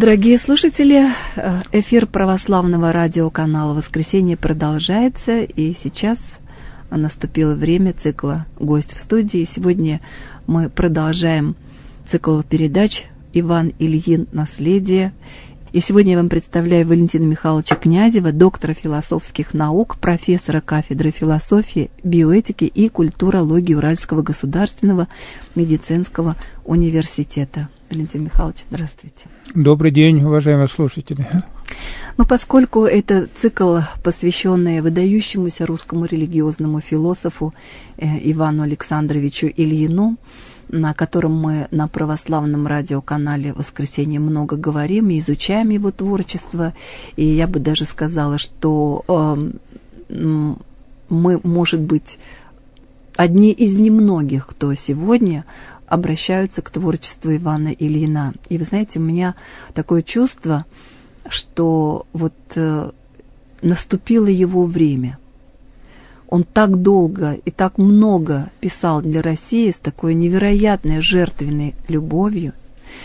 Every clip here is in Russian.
Дорогие слушатели, эфир православного радиоканала «Воскресенье» продолжается, и сейчас наступило время цикла «Гость в студии». Сегодня мы продолжаем цикл передач «Иван Ильин. Наследие». И сегодня я вам представляю Валентина Михайловича Князева, доктора философских наук, профессора кафедры философии, биоэтики и культурологии Уральского государственного медицинского университета. Валентин Михайлович, здравствуйте. Добрый день, уважаемые слушатели. Поскольку это цикл, посвященный выдающемуся русскому религиозному философу Ивану Александровичу Ильину, на котором мы на православном радиоканале «Воскресенье» много говорим и изучаем его творчество. И я бы даже сказала, что мы, может быть, одни из немногих, кто сегодня обращаются к творчеству Ивана Ильина. И вы знаете, у меня такое чувство, что вот наступило его время. Он так долго и так много писал для России с такой невероятной жертвенной любовью,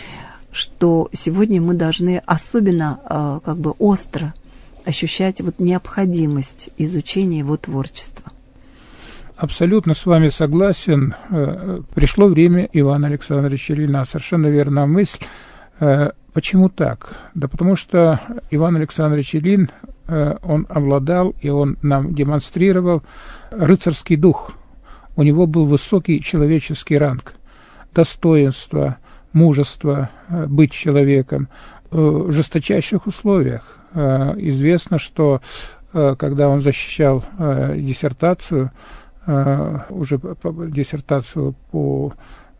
что сегодня мы должны особенно остро ощущать вот необходимость изучения его творчества. Абсолютно с вами согласен. Пришло время Ивана Александровича Ильина. Совершенно верная мысль. Почему так? Да потому что Иван Александрович Ильин, он обладал, и он нам демонстрировал рыцарский дух. У него был высокий человеческий ранг, достоинство, мужество быть человеком в жесточайших условиях. Известно, что когда он защищал диссертацию, уже диссертацию по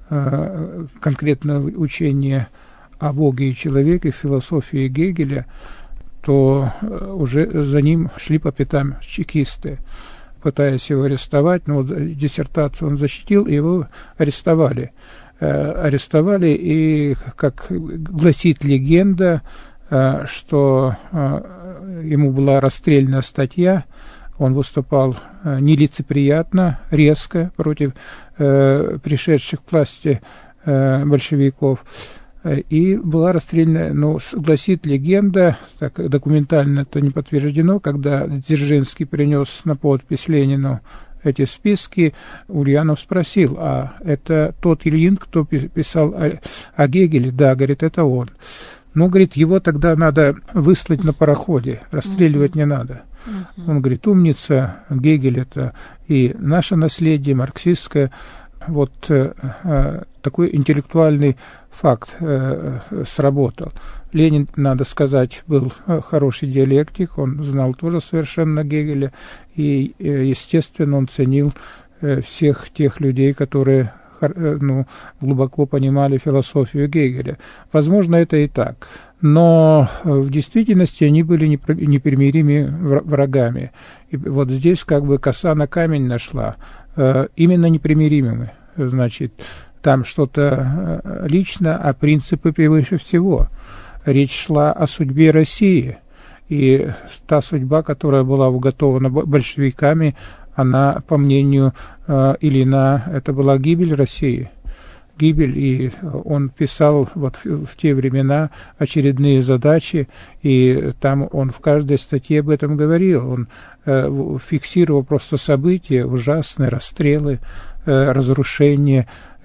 конкретно учению о Боге и человеке, философии Гегеля, то уже за ним шли по пятам чекисты, пытаясь его арестовать. Но вот диссертацию он защитил, и его арестовали. Арестовали, и, как гласит легенда, что ему была расстрельная статья, он выступал нелицеприятно, резко против пришедших к власти большевиков. И была расстреляна, но гласит легенда, так документально это не подтверждено, когда Дзержинский принес на подпись Ленину эти списки, Ульянов спросил: а это тот Ильин, кто писал о Гегеле? Да, говорит, это он. Ну, говорит, его тогда надо выслать на пароходе, расстреливать не надо. Он говорит, умница, Гегель это и наше наследие марксистское. Вот такой интеллектуальный факт сработал. Ленин, надо сказать, был хороший диалектик, он знал тоже совершенно Гегеля, и, естественно, он ценил всех тех людей, которые глубоко понимали философию Гегеля. Возможно, это и так. Но в действительности они были непримиримыми врагами. И вот здесь как бы коса на камень нашла. Именно непримиримыми. Значит, там что-то лично, а принципы превыше всего. Речь шла о судьбе России. И та судьба, которая была уготована большевиками, она, по мнению Ильина, это была гибель России. Гибель, и он писал вот в те времена очередные задачи, и там он в каждой статье об этом говорил. Он фиксировал просто события, ужасные расстрелы, разрушение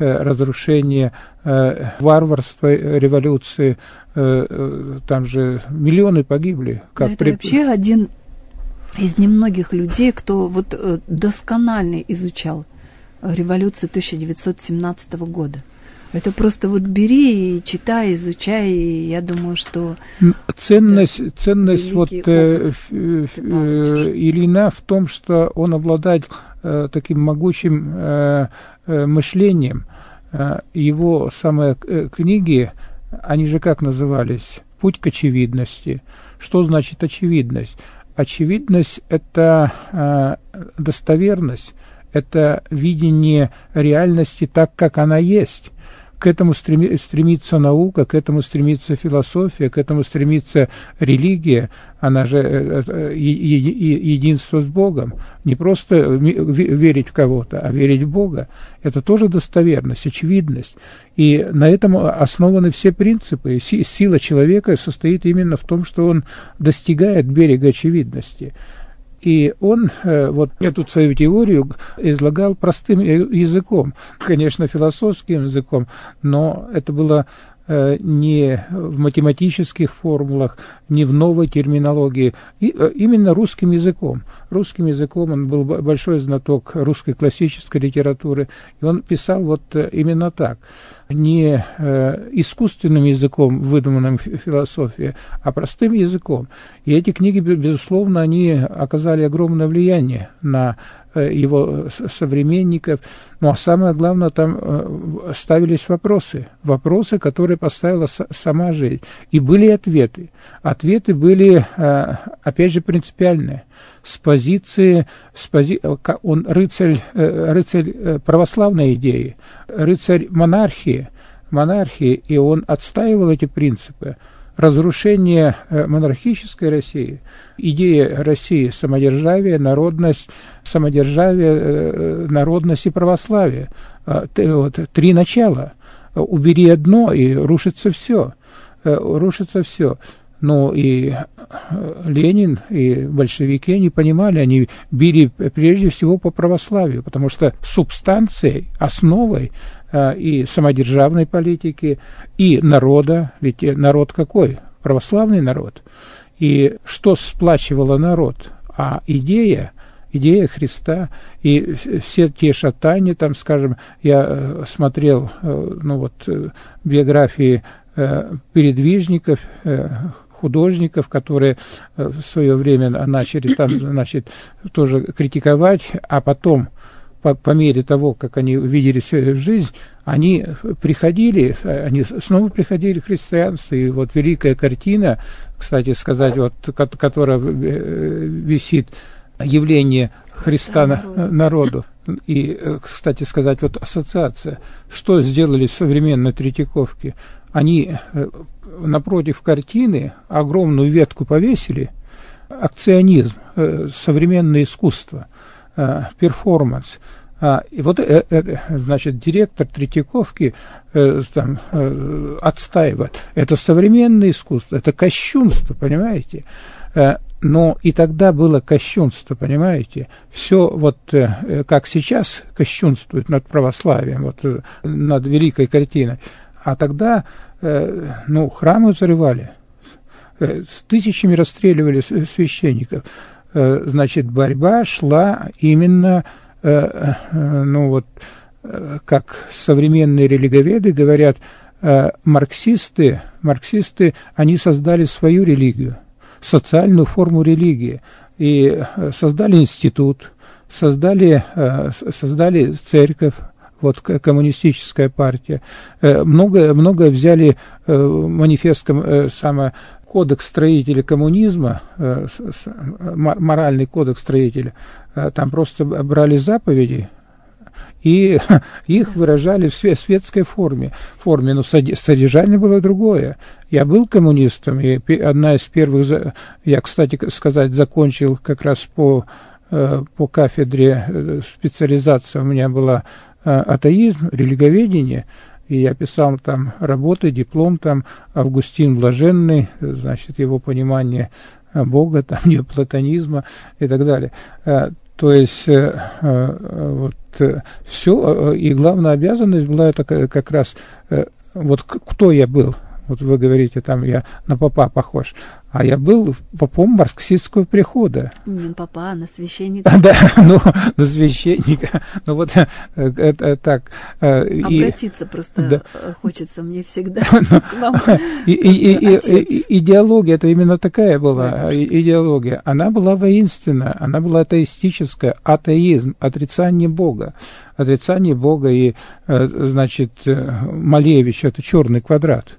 варварства революции. Там же миллионы погибли. Это вообще один из немногих людей, кто вот досконально изучал революцию 1917 года. Это просто вот бери и читай, изучай, и я думаю, что... Ценность вот Ильина в том, что он обладает таким могучим мышлением. Его самые книги, они же как назывались? «Путь к очевидности». Что значит очевидность? Очевидность – это достоверность, это видение реальности так, как она есть. к этому стремится наука, к этому стремится философия, к этому стремится религия, она же единство с Богом. Не просто верить в кого-то, а верить в Бога. Это тоже достоверность, очевидность. И на этом основаны все принципы. Сила человека состоит именно в том, что он достигает берега очевидности. И он вот эту свою теорию излагал простым языком, конечно, философским языком, но это было не в математических формулах, не в новой терминологии, именно русским языком. Русским языком он был большой знаток русской классической литературы, и он писал вот именно так. Не искусственным языком, выдуманным философией, а простым языком. И эти книги, безусловно, они оказали огромное влияние на его современников. Ну, а самое главное, там ставились вопросы, которые поставила сама жизнь. И были ответы. Ответы были, опять же, принципиальные. С позиции он рыцарь православной идеи, рыцарь монархии, и он отстаивал эти принципы. Разрушение монархической России, идея России самодержавие, народность и православие. Вот, три начала. Убери одно, и рушится все. Ну и Ленин, и большевики, они понимали, они били прежде всего по православию, потому что субстанцией, основой и самодержавной политики, и народа, ведь народ какой? Православный народ. И что сплачивало народ? А идея Христа, и все те шатания, там, скажем, я смотрел, биографии передвижников, художников, которые в свое время начали там, тоже критиковать, а потом, по мере того, как они видели всю жизнь, они снова приходили в христианство. И вот великая картина, кстати сказать, вот, которая висит, явление Христа народу. И, кстати сказать, вот ассоциация. Что сделали современные Третьяковки? Они напротив картины огромную ветку повесили, акционизм, современное искусство, перформанс. И вот, значит, директор Третьяковки отстаивает. Это современное искусство, это кощунство, понимаете? Но и тогда было кощунство, понимаете? Все вот как сейчас кощунствует над православием, вот над великой картиной. А тогда, храмы взрывали, с тысячами расстреливали священников. Значит, борьба шла именно, как современные религоведы говорят, марксисты, они создали свою религию, социальную форму религии, и создали институт, создали церковь, вот коммунистическая партия, многое взяли манифест, кодекс строителя коммунизма, моральный кодекс строителя, там просто брали заповеди и их выражали в светской форме, но содержание было другое. Я был коммунистом, и одна из первых, я, кстати сказать, закончил как раз по кафедре, специализация у меня была атеизм, религоведение, и я писал там работы, диплом там Августин Блаженный, значит, его понимание Бога, там, неоплатонизма и так далее. То есть вот все, и главная обязанность была это как раз, вот кто я был. Вот вы говорите, там я на попа похож. А я был попом марксистского прихода. Не на попа, а на священника. Да, на священника. Ну вот это так. Обратиться просто хочется мне всегда к вам. Идеология, это именно такая была идеология. Она была воинственная, она была атеистическая. Атеизм, отрицание Бога. Отрицание Бога и, значит, Малевич, это черный квадрат.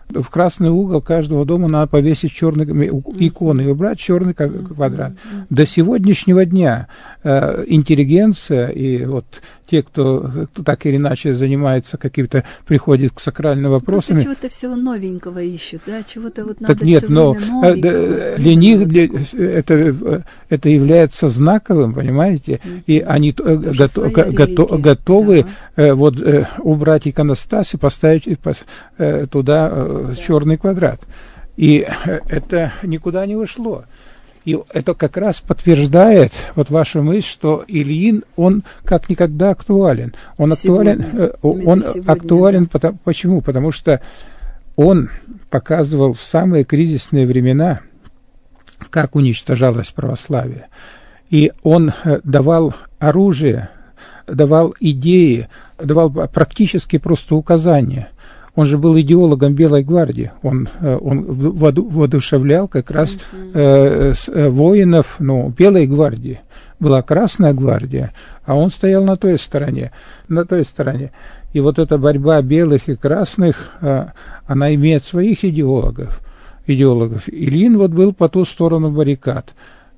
В красный угол каждого дома надо повесить черные иконы и убрать черный квадрат. До сегодняшнего дня интеллигенция и вот те, кто так или иначе занимается каким-то, приходит к сакральным вопросам. Просто чего-то всего новенького ищут, да? Чего-то вот так надо нет, все но время для них это является знаковым, понимаете? И они готовы вот убрать иконостас и поставить туда черный квадрат. И это никуда не ушло. И это как раз подтверждает вот вашу мысль, что Ильин, он как никогда актуален. Он актуален, да. Почему? Потому что он показывал в самые кризисные времена, как уничтожалось православие. И он давал оружие, давал идеи, давал практически просто указания. Он же был идеологом Белой гвардии. Он воодушевлял как раз воинов, Белой гвардии. Была Красная гвардия, а он стоял на той стороне. И вот эта борьба белых и красных, она имеет своих идеологов. Ильин вот был по ту сторону баррикад.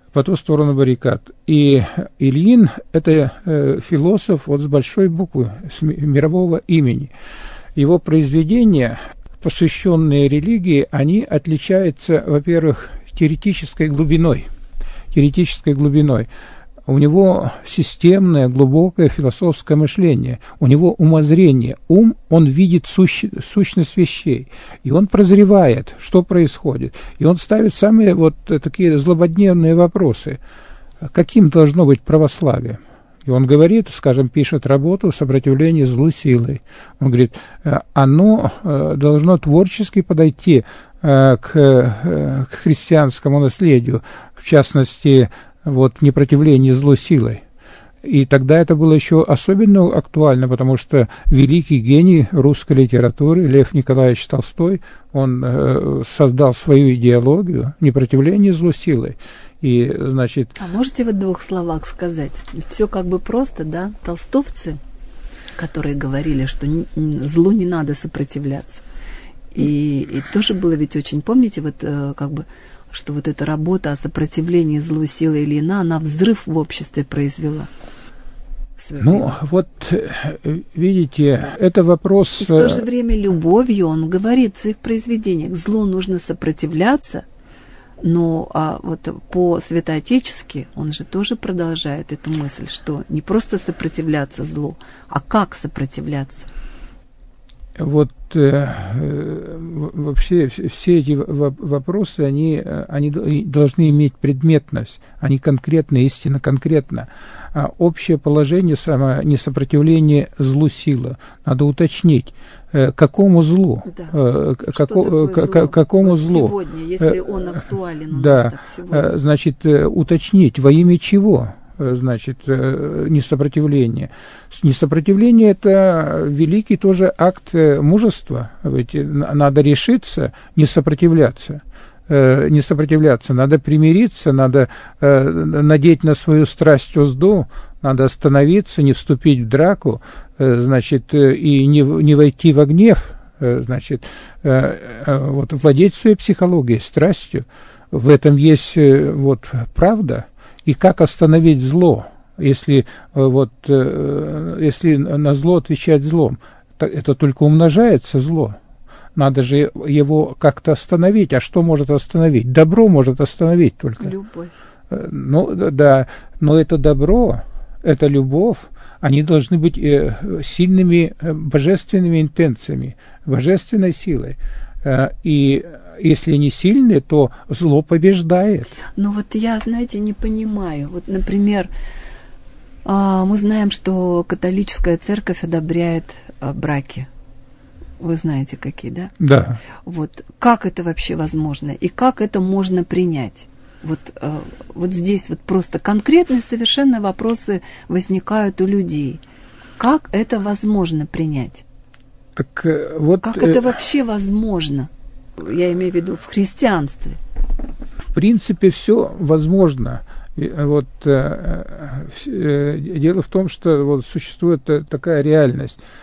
И Ильин – это философ вот с большой буквы, с мирового имени. Его произведения, посвященные религии, они отличаются, во-первых, теоретической глубиной. У него системное, глубокое философское мышление, у него умозрение. Он видит сущность вещей, и он прозревает, что происходит. И он ставит самые вот такие злободневные вопросы. Каким должно быть православие? И он говорит, скажем, пишет работу «Сопротивление злу силой». Он говорит, оно должно творчески подойти к христианскому наследию, в частности, вот непротивление злу силой. И тогда это было еще особенно актуально, потому что великий гений русской литературы Лев Николаевич Толстой, он создал свою идеологию непротивления злу силой. И, значит... А можете в двух словах сказать? Ведь все как бы просто, да? Толстовцы, которые говорили, что злу не надо сопротивляться. И тоже было ведь очень, помните, вот как бы, что вот эта работа о сопротивлении злу силы Ильина, она взрыв в обществе произвела. Вот, видите, это вопрос... И в то же время любовью он говорит в своих произведениях, злу нужно сопротивляться, но вот по-святоотечески он же тоже продолжает эту мысль, что не просто сопротивляться злу, а как сопротивляться. Вот вообще все эти вопросы, они должны иметь предметность, они конкретны, истинно конкретно. А общее положение, не сопротивление злу сила. Надо уточнить, какому злу? Да. Какому злу? Сегодня, если он актуален у нас да. так сегодня. Значит, уточнить, во имя чего? Значит, несопротивление. Несопротивление – это великий тоже акт мужества. Ведь надо решиться не сопротивляться. Надо примириться, надо надеть на свою страсть узду, надо остановиться, не вступить в драку, значит, и не войти во гнев, значит, вот владеть своей психологией, страстью. В этом есть вот правда. И как остановить зло, если на зло отвечать злом? Это только умножается зло. Надо же его как-то остановить. А что может остановить? Добро может остановить только. Любовь. Да, но это добро, это любовь, они должны быть сильными божественными интенциями, божественной силой. И если они сильные, то зло побеждает. Ну вот я, знаете, не понимаю. Вот, например, мы знаем, что католическая церковь одобряет браки. Вы знаете, какие, да? Да. Вот как это вообще возможно? И как это можно принять? Вот здесь вот просто конкретные совершенно вопросы возникают у людей. Как это возможно принять? Так, вот, как это вообще возможно? Я имею в виду в христианстве. В принципе, все возможно. Вот, дело в том, что вот существует такая реальность.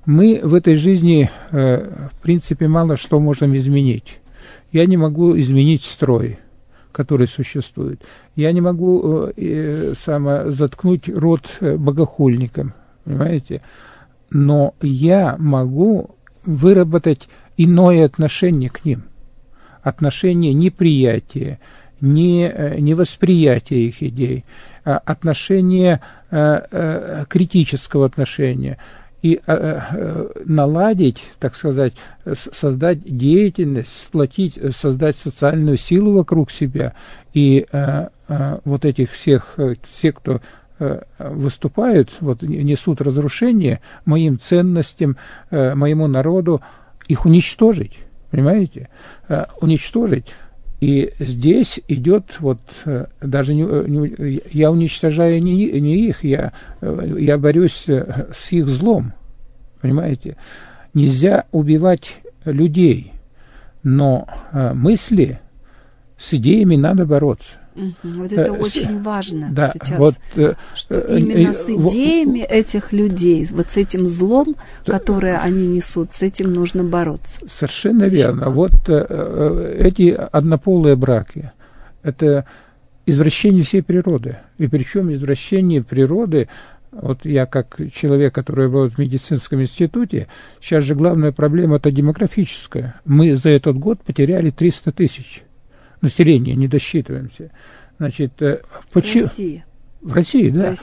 Мы в этой жизни, в принципе, мало что можем изменить. Я не могу изменить строй, который существует. Я не могу заткнуть рот богохульникам, понимаете? Но я могу выработать иное отношение к ним. Отношение неприятия, не восприятия их идей, а отношение критического отношения. И наладить, так сказать, создать деятельность, сплотить, создать социальную силу вокруг себя. И вот этих всех, все, кто выступают, вот, несут разрушение моим ценностям, моему народу, их уничтожить, понимаете? Уничтожить. И здесь идет вот даже я уничтожаю не их, я борюсь с их злом, понимаете? Нельзя убивать людей, но мысли с идеями надо бороться. Вот это очень важно, да, сейчас, вот, что именно с идеями этих людей, вот с этим злом, которое они несут, с этим нужно бороться. Совершенно верно. Вот эти однополые браки, это извращение всей природы. И причем извращение природы, вот я как человек, который работает в медицинском институте, сейчас же главная проблема это демографическая. Мы за этот год потеряли 300 тысяч. Население не досчитываемся. Значит, почему? В России, да.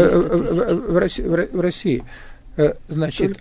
В России. Значит,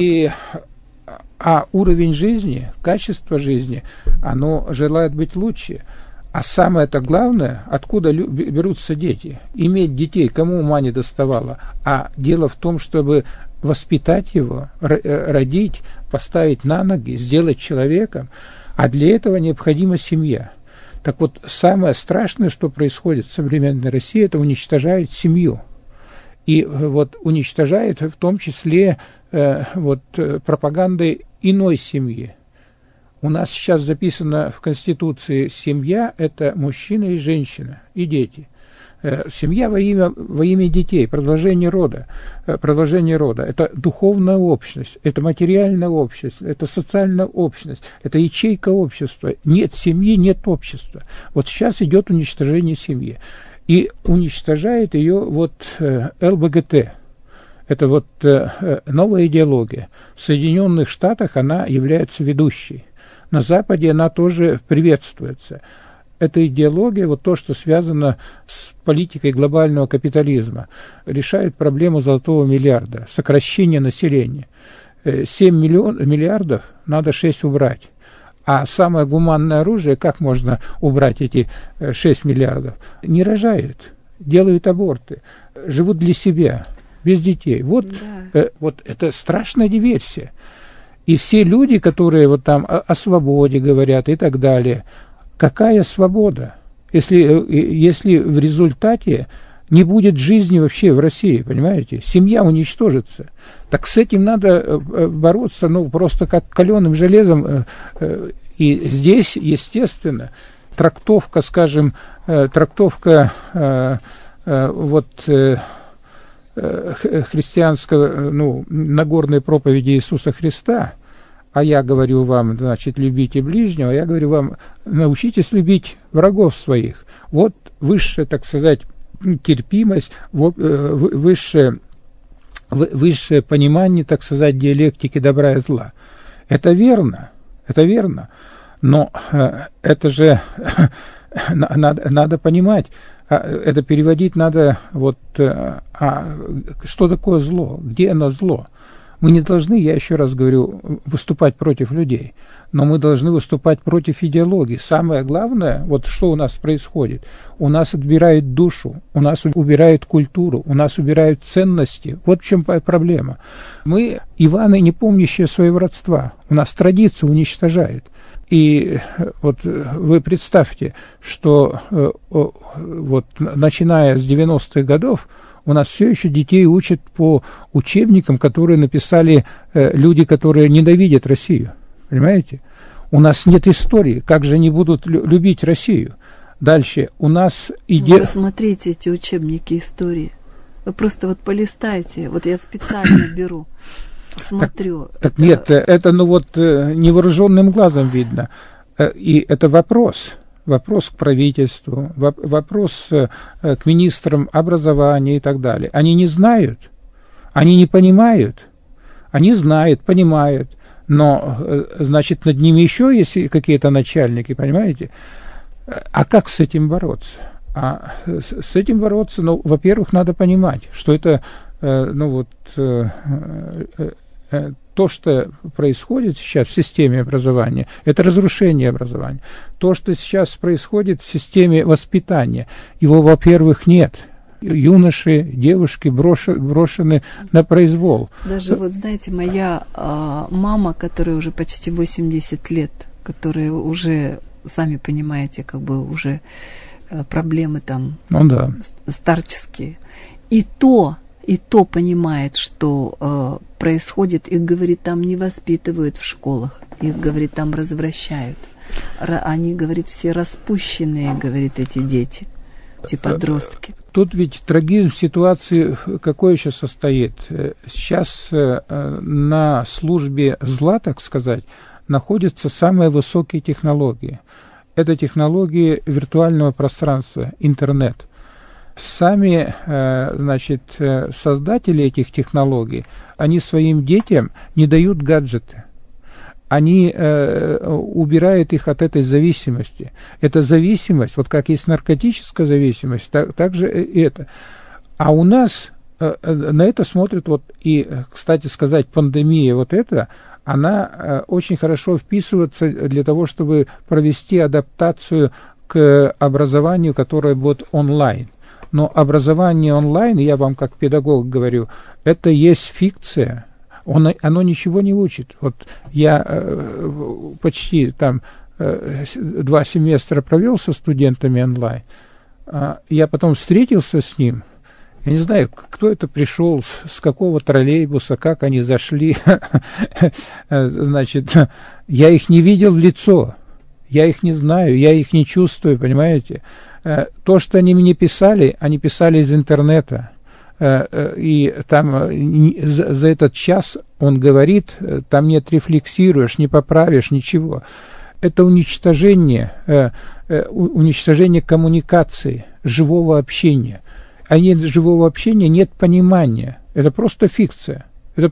уровень жизни, качество жизни, оно желает быть лучше. А самое-то главное, откуда берутся дети? Иметь детей, кому ума не доставало. А дело в том, чтобы воспитать его, родить, поставить на ноги, сделать человеком. А для этого необходима семья. Так вот, самое страшное, что происходит в современной России, это уничтожает семью. И вот уничтожает в том числе пропагандой иной семьи. У нас сейчас записано в Конституции семья – это мужчина и женщина, и дети. Семья во имя детей, продолжение рода. Это духовная общность, это материальная общность, это социальная общность, это ячейка общества. Нет семьи, нет общества. Вот сейчас идет уничтожение семьи. И уничтожает ее вот ЛГБТ. Это вот новая идеология. В Соединенных Штатах она является ведущей. На Западе она тоже приветствуется. Эта идеология, вот то, что связано с политикой глобального капитализма, решает проблему золотого миллиарда, сокращение населения. 7 миллиардов, надо 6 убрать. А самое гуманное оружие, как можно убрать эти 6 миллиардов? Не рожают, делают аборты, живут для себя, без детей. Вот это страшная диверсия. И все люди, которые вот там о свободе говорят и так далее, какая свобода, если в результате не будет жизни вообще в России, понимаете? Семья уничтожится. Так с этим надо бороться, просто как каленым железом. И здесь, естественно, трактовка христианского, Нагорной проповеди Иисуса Христа. А я говорю вам, значит, любите ближнего, я говорю вам, научитесь любить врагов своих. Вот высшая, так сказать, терпимость, высшее понимание, так сказать, диалектики добра и зла. Это верно, но это же надо понимать, это переводить надо, что такое зло, где оно зло. Мы не должны, я еще раз говорю, выступать против людей, но мы должны выступать против идеологии. Самое главное, что у нас происходит, у нас отбирают душу, у нас убирают культуру, у нас убирают ценности. Вот в чем проблема. Мы Иваны, не помнящие своего родства, у нас традицию уничтожают. И вот вы представьте, что начиная с 90-х годов, у нас все еще детей учат по учебникам, которые написали люди, которые ненавидят Россию. Понимаете? У нас нет истории. Как же они будут любить Россию? Дальше у нас Вы посмотрите эти учебники истории. Вы просто полистайте. Вот я специально беру. смотрю. Так нет, это невооруженным глазом видно. И это вопрос к правительству, вопрос к министрам образования и так далее. Они не знают, они не понимают, они знают, понимают, но, значит, над ними еще есть какие-то начальники, понимаете? А как с этим бороться? А с этим бороться, во-первых, надо понимать, что это, то, что происходит сейчас в системе образования, это разрушение образования. То, что сейчас происходит в системе воспитания, его, во-первых, нет. Юноши, девушки брошены на произвол. Даже знаете, моя мама, которая уже почти 80 лет, которая уже, сами понимаете, уже проблемы там старческие, и то понимает, что происходит, их, говорит, там не воспитывают в школах, их, говорит, там развращают. Они, говорит, все распущенные, говорит, эти дети, эти подростки. Тут ведь трагизм ситуации какой еще состоит? Сейчас на службе зла, так сказать, находятся самые высокие технологии. Это технологии виртуального пространства, интернет. Сами, создатели этих технологий, они своим детям не дают гаджеты. Они убирают их от этой зависимости. Эта зависимость, вот как есть наркотическая зависимость, так же и это. А у нас на это смотрят, и, кстати сказать, пандемия она очень хорошо вписывается для того, чтобы провести адаптацию к образованию, которое будет онлайн. Но образование онлайн, я вам как педагог говорю, это есть фикция. Оно ничего не учит. Я почти 2 семестра провел со студентами онлайн. Я потом встретился с ним. Я не знаю, кто это пришел, с какого троллейбуса, как они зашли. Я их не видел в лицо. Я их не знаю, я их не чувствую, понимаете? То, что они мне писали, они писали из интернета. И там за этот час он говорит, там не отрефлексируешь, не поправишь, ничего. Это уничтожение коммуникации, живого общения. А нет живого общения, нет понимания. Это просто фикция.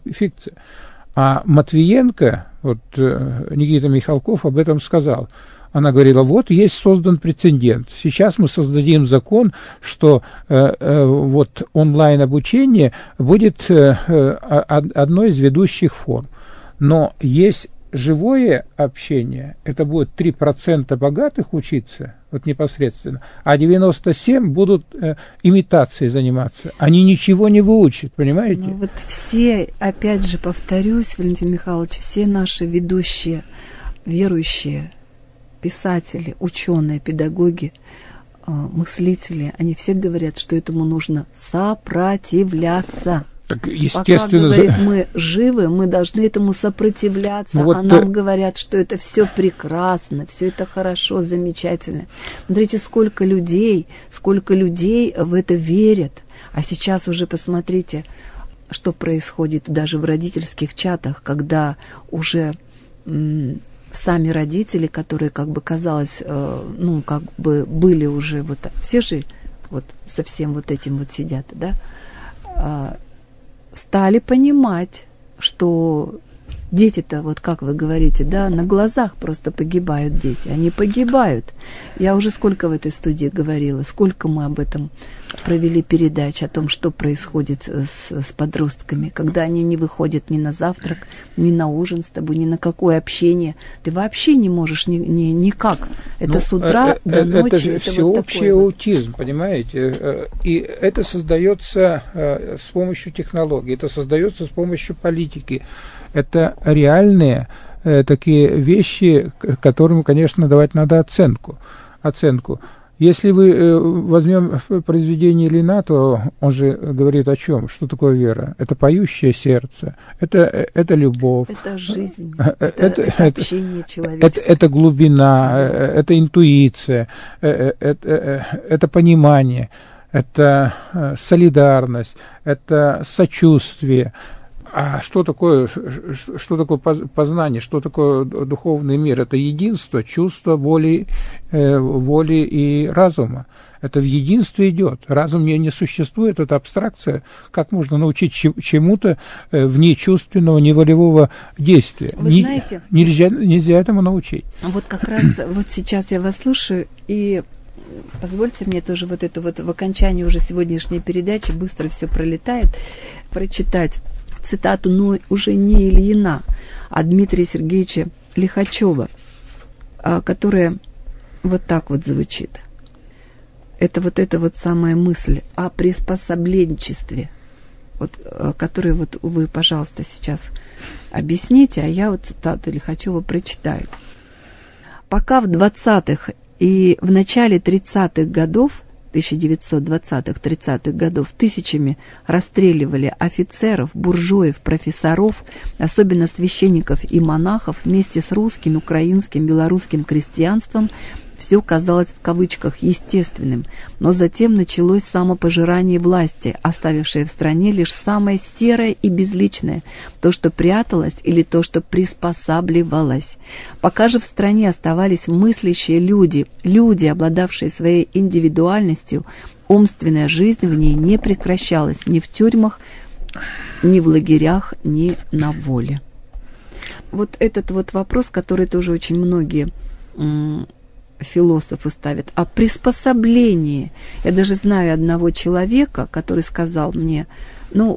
А Матвиенко, Никита Михалков об этом сказал. Она говорила, есть создан прецедент. Сейчас мы создадим закон, что онлайн-обучение будет одной из ведущих форм. Но есть живое общение, это будет 3% богатых учиться, непосредственно, а 97% будут имитацией заниматься. Они ничего не выучат, понимаете? Все, опять же, повторюсь, Валентин Михайлович, все наши ведущие, верующие, писатели, ученые, педагоги, мыслители, они все говорят, что этому нужно сопротивляться. Так, естественно, пока, говорит, мы живы, мы должны этому сопротивляться, нам говорят, что это все прекрасно, все это хорошо, замечательно. Смотрите, сколько людей в это верят. А сейчас уже посмотрите, что происходит даже в родительских чатах, когда уже сами родители, которые, казалось, были уже все же со всем этим сидят, да, стали понимать, что дети-то, как вы говорите, да, на глазах просто погибают дети. Они погибают. Я уже сколько в этой студии говорила, сколько мы об этом провели передач, о том, что происходит с подростками, когда они не выходят ни на завтрак, ни на ужин с тобой, ни на какое общение. Ты вообще не можешь никак. Это с утра до ночи. Это же всеобщий аутизм, понимаете? И это создается с помощью технологий, это создается с помощью политики. Это реальные такие вещи, которым, конечно, давать надо оценку. Если вы возьмем произведение Ильина, то он же говорит о чем? Что такое вера? Это поющее сердце, это любовь. Это жизнь, это общение человеческое. Это глубина, это интуиция, это понимание, это солидарность, это сочувствие. А что такое познание, что такое духовный мир? Это единство, чувство, воли и разума. Это в единстве идет. Разум не существует, это абстракция. Как можно научить чему-то вне чувственного, неволевого действия? Вы знаете, нельзя этому научить. Вот как раз вот сейчас я вас слушаю, и позвольте мне тоже вот это вот в окончании уже сегодняшней передачи, быстро все пролетает, прочитать цитату, но уже не Ильина, а Дмитрия Сергеевича Лихачева, которая вот так вот звучит. Это вот самая мысль о приспособленчестве, вот, которую вот вы, пожалуйста, сейчас объясните, а я вот цитату Лихачева прочитаю. Пока в 20-х и в начале 30-х годов, 1920-30-х годов, тысячами расстреливали офицеров, буржуев, профессоров, особенно священников и монахов, вместе с русским, украинским, белорусским крестьянством, все казалось в кавычках естественным, но затем началось самопожирание власти, оставившее в стране лишь самое серое и безличное, то, что пряталось или то, что приспосабливалось. Пока же в стране оставались мыслящие люди, обладавшие своей индивидуальностью, умственная жизнь в ней не прекращалась ни в тюрьмах, ни в лагерях, ни на воле. Вот этот вот вопрос, который тоже очень многие философы ставят, о приспособлении. Я даже знаю одного человека, который сказал мне, у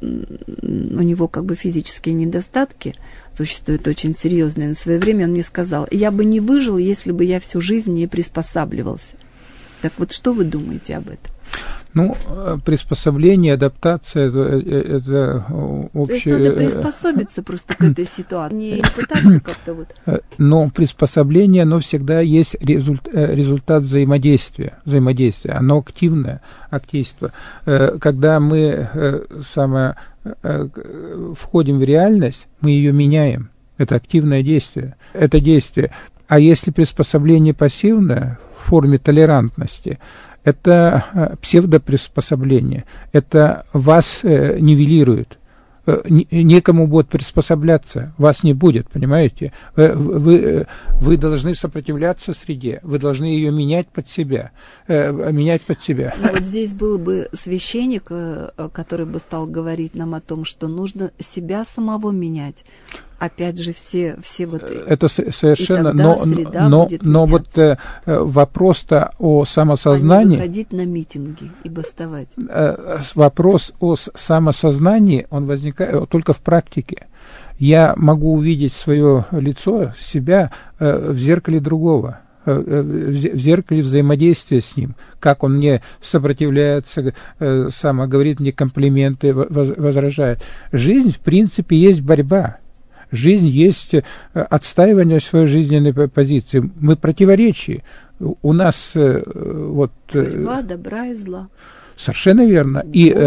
него как бы физические недостатки существуют очень серьезные. В свое время он мне сказал, я бы не выжил, если бы я всю жизнь не приспосабливался. Так вот, что вы думаете об этом? Приспособление, адаптация, это общее... То есть надо приспособиться просто к этой ситуации, не пытаться как-то вот... Но приспособление, оно всегда есть результат взаимодействия, оно активное, активство. Когда мы входим в реальность, мы ее меняем. Это активное действие, это действие. А если приспособление пассивное, в форме толерантности, это псевдоприспособление, это вас нивелирует. Некому будет приспосабляться, вас не будет, понимаете? Вы должны сопротивляться среде, вы должны ее менять под себя. Но вот здесь был бы священник, который бы стал говорить нам о том, что нужно себя самого менять. Опять же, все вот... Это совершенно... Но вот вопрос-то о самосознании... А не выходить на митинги и бастовать. Вопрос о самосознании, он возникает только в практике. Я могу увидеть свое лицо, себя в зеркале другого, в зеркале взаимодействия с ним, как он мне сопротивляется, говорит мне комплименты, возражает. Жизнь, в принципе, есть борьба. Жизнь есть отстаивание своей жизненной позиции. Мы противоречия. У нас борьба добра и зла. Совершенно верно.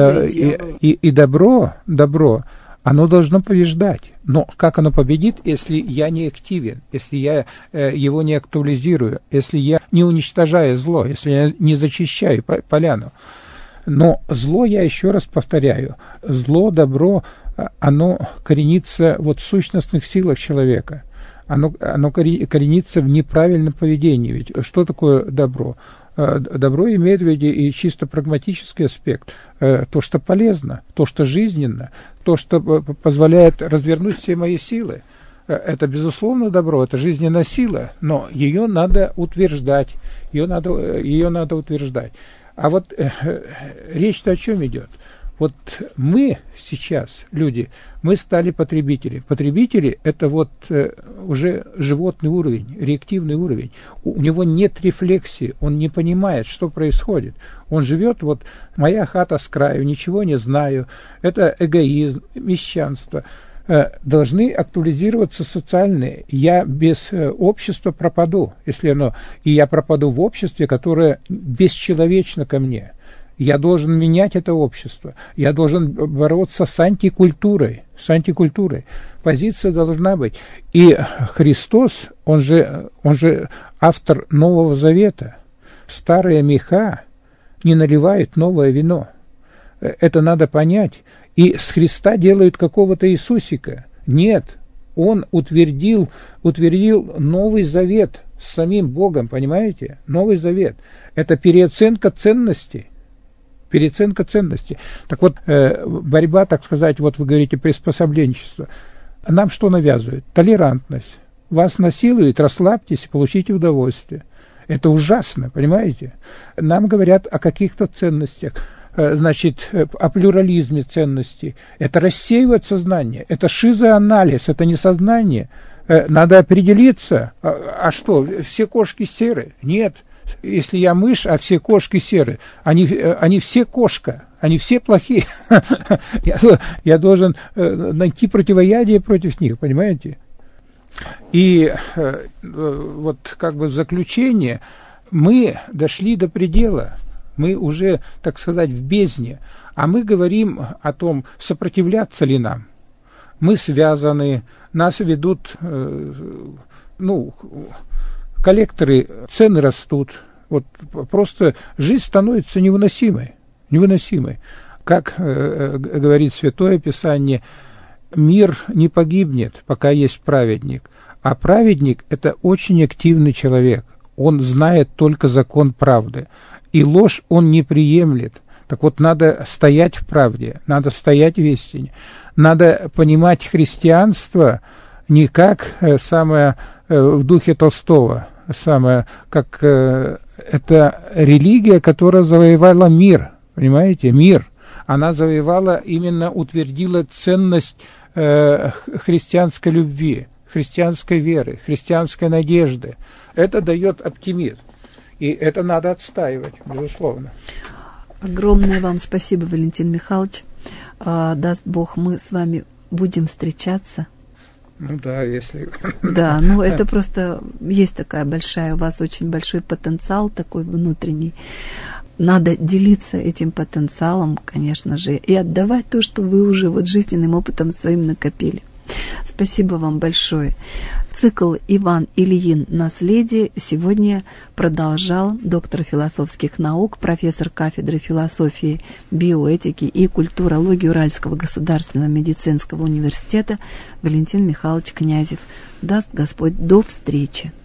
И добро, оно должно побеждать. Но как оно победит, если я не активен, если я его не актуализирую, если я не уничтожаю зло, если я не зачищаю поляну? Но зло, я еще раз повторяю, зло, добро, оно коренится в сущностных силах человека. Оно коренится в неправильном поведении. Ведь что такое добро? Добро имеет в виду и чисто прагматический аспект. То, что полезно, то, что жизненно, то, что позволяет развернуть все мои силы. Это, безусловно, добро, это жизненная сила, но ее надо утверждать. Ее надо утверждать. А вот речь-то о чем идет? Вот мы сейчас, люди, мы стали потребители. Потребители – это уже животный уровень, реактивный уровень. У него нет рефлексии, он не понимает, что происходит. Он живет, моя хата с краю, ничего не знаю. Это эгоизм, мещанство. Должны актуализироваться социальные. Я без общества пропаду, и я пропаду в обществе, которое бесчеловечно ко мне. Я должен менять это общество. Я должен бороться с антикультурой. Позиция должна быть. И Христос, он же автор Нового Завета. Старые меха не наливают новое вино. Это надо понять. и с Христа делают какого-то Иисусика. Нет, он утвердил Новый Завет с самим Богом, понимаете? Новый Завет. Это переоценка ценностей. Переоценка ценностей. Так вот, борьба, так сказать, вот вы говорите, приспособленчество. Нам что навязывают? Толерантность. Вас насилуют, расслабьтесь, получите удовольствие. Это ужасно, понимаете? Нам говорят о каких-то ценностях, значит, о плюрализме ценностей. Это рассеивает сознание, это шизоанализ, это не сознание. Надо определиться, а что, все кошки серые? Нет. Если я мышь, а все кошки серые, они все кошка, они все плохие. Я должен найти противоядие против них, понимаете? И вот как бы в заключение, мы дошли до предела, мы уже, так сказать, в бездне, а мы говорим о том, сопротивляться ли нам. Мы связаны, нас ведут, коллекторы, цены растут, вот просто жизнь становится невыносимой. Как говорит Святое Писание, мир не погибнет, пока есть праведник, а праведник – это очень активный человек, он знает только закон правды, и ложь он не приемлет. Так вот, надо стоять в правде, надо стоять в истине, надо понимать христианство не как в духе Толстого, как это религия, которая завоевала мир, понимаете, мир. Она завоевала, именно утвердила ценность христианской любви, христианской веры, христианской надежды. Это дает оптимизм. И это надо отстаивать, безусловно. Огромное вам спасибо, Валентин Михайлович. Даст Бог, мы с вами будем встречаться. Ну да, если... Да, это просто есть такая большая, у вас очень большой потенциал такой внутренний. Надо делиться этим потенциалом, конечно же, и отдавать то, что вы уже вот жизненным опытом своим накопили. Спасибо вам большое. Цикл «Иван Ильин. Наследие» сегодня продолжал доктор философских наук, профессор кафедры философии, биоэтики и культурологии Уральского государственного медицинского университета Валентин Михайлович Князев. Даст Господь, до встречи.